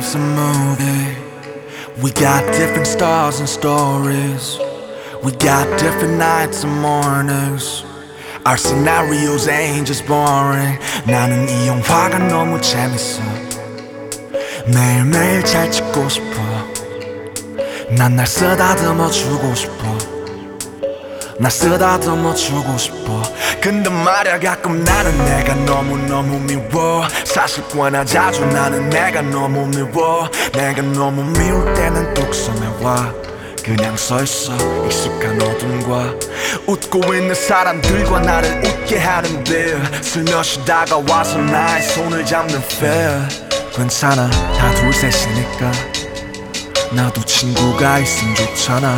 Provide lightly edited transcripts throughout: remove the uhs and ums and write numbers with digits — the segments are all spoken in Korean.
life's a movie. We got different stars and stories. We got different nights and mornings. Our scenarios ain't just boring. 나는 이 영화가 너무 재밌어. 매일매일 잘 찍고 싶어. 난 날 쓰다듬어 주고 싶어. 날 쓰다듬어 주고 싶어. 근데 말야 가끔 나는 내가 너무너무 미워. 사실 꽤나 자주 나는 내가 너무 미워. 내가 너무 미울 때는 뚝섬에 와. 그냥 서있어 익숙한 어둠과 웃고 있는 사람들과 나를 웃게 하는데 슬며시 다가와서 나의 손을 잡는 feel. 괜찮아 다 둘셋이니까 나도 친구가 있으면 좋잖아.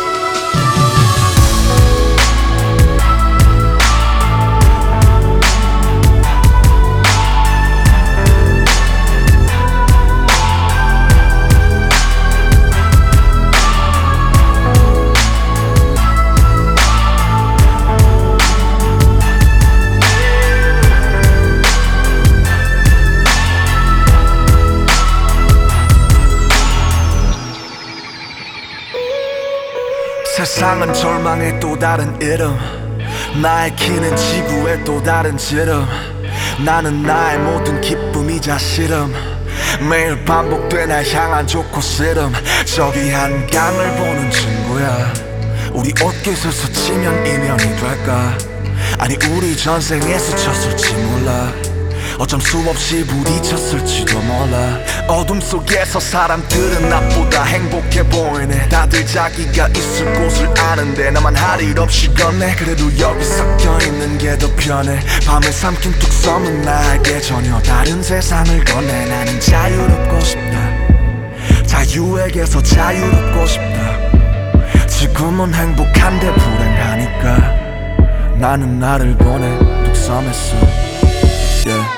세상은 절망의 또 다른 이름. 나의 키는 지구의 또 다른 지름. 나는 나의 모든 기쁨이자 싫음. 매일 반복돼 날 향한 좋고 싫음. 저기 한강을 보는 친구야. 우리 옷깃을 스치면 인연이 될까. 아니 우리 전생에 스쳤을지 몰라. 어쩜 수없이 부딪혔을지도 몰라. 어둠 속에서 사람들은 나보다 행복해 보이네. 다들 자기가 있을 곳을 아는데 나만 할 일 없이 걷네. 그래도 여기 섞여있는 게 더 편해. 밤을 삼킨 뚝섬은 나에게 전혀 다른 세상을 건네. 나는 자유롭고 싶다. 자유에게서 자유롭고 싶다. 지금은 행복한데 불행하니까 나는 나를 보내 뚝섬에서 yeah.